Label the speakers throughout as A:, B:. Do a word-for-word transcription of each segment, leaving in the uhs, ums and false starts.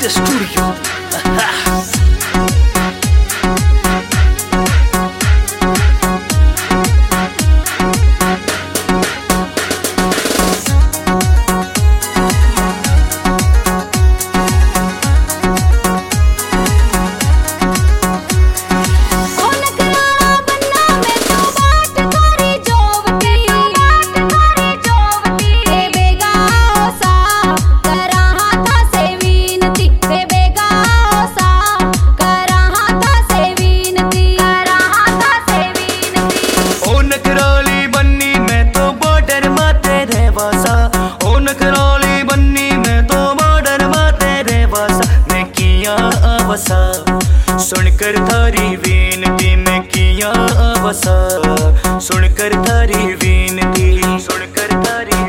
A: the studio.
B: सुनकर थारी विनती मैं किया अवसा, सुनकर थारी विनती, सुनकर थारी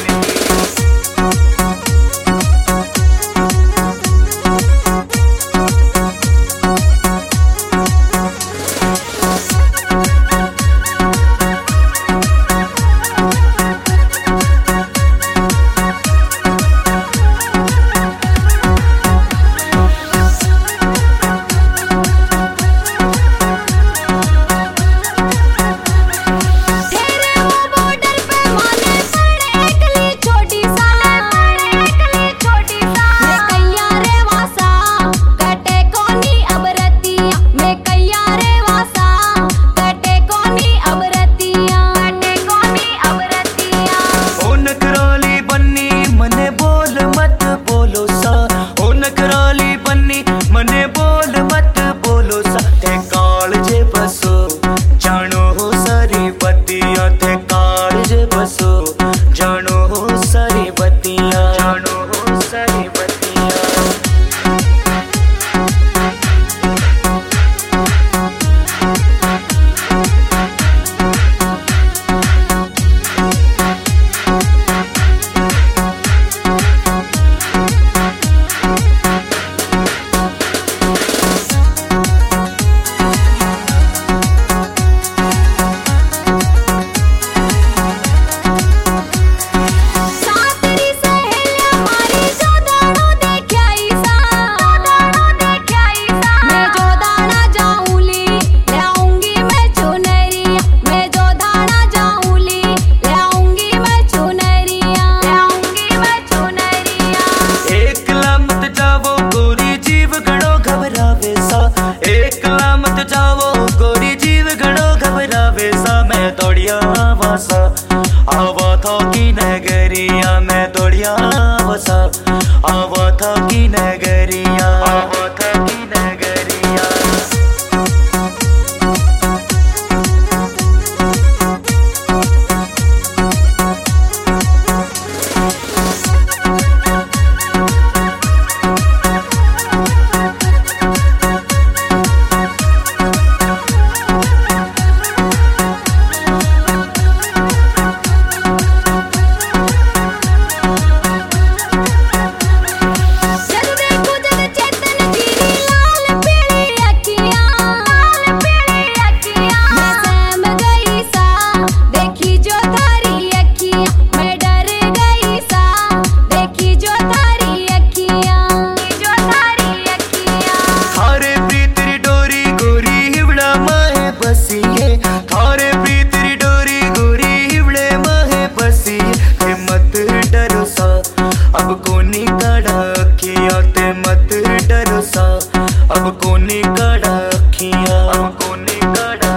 B: आवा था की नगरिया मैं दौड़िया वसा, आवा था की नगरिया, आवा था की नगरिया। थारे प्रीतरी डोरी गोरी हिवड़े महे बसी, ते मत डरो सा अब कोनी कड़ा किया, ते मत डरो सा अब कोनी कड़ा किया, अब कोनी कड़ा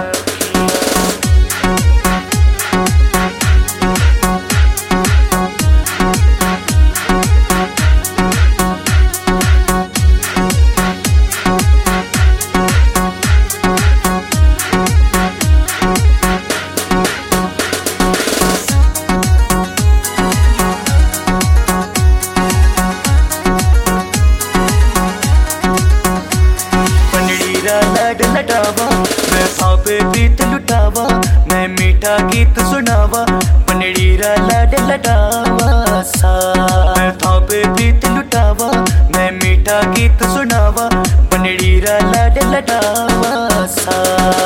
B: लड लटावा, मैं थापे प्रीत लुटावा, मैं मीठा गीत सुनावा, बनड़ीरा लड लटावा सा, मैं थापे प्रीत लुटावा, मैं मीठा गीत सुनावा, बनड़ीरा लड लटावा सा।